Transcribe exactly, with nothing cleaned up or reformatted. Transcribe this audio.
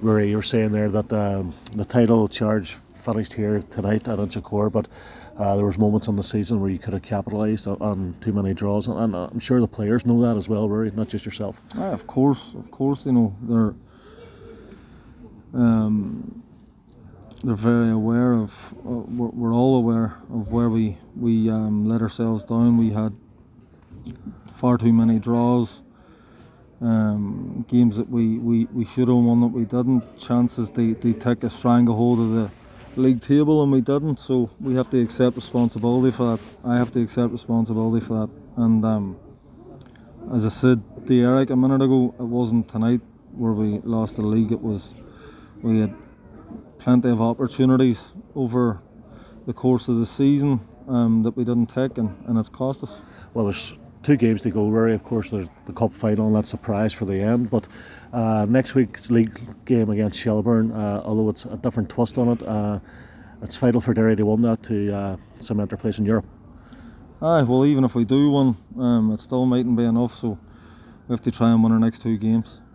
Rory, you were saying there that um, the title charge finished here tonight at Inchicore, but uh, there was moments in the season where you could have capitalised on, on too many draws, and, and I'm sure the players know that as well, Rory, not just yourself. Ah, of course, of course, you know they're um, they're very aware of. Uh, we're, we're all aware of where we we um, let ourselves down. We had far too many draws. Um, games that we, we, we should have won that we didn't, chances they, they take a stranglehold of the league table and we didn't, so we have to accept responsibility for that. I have to accept responsibility for that, and um, as I said to Eric a minute ago, it wasn't tonight where we lost the league. It was, we had plenty of opportunities over the course of the season um, that we didn't take, and, and it's cost us. Well, there's two games to go, Rory. Of course, there's the cup final and that's a prize for the end. But uh, next week's league game against Shelbourne, uh, although it's a different twist on it, uh, it's vital for Derry to win that to uh, cement their place in Europe. Aye, well, even if we do win, um, it still mightn't be enough. So we have to try and win our next two games.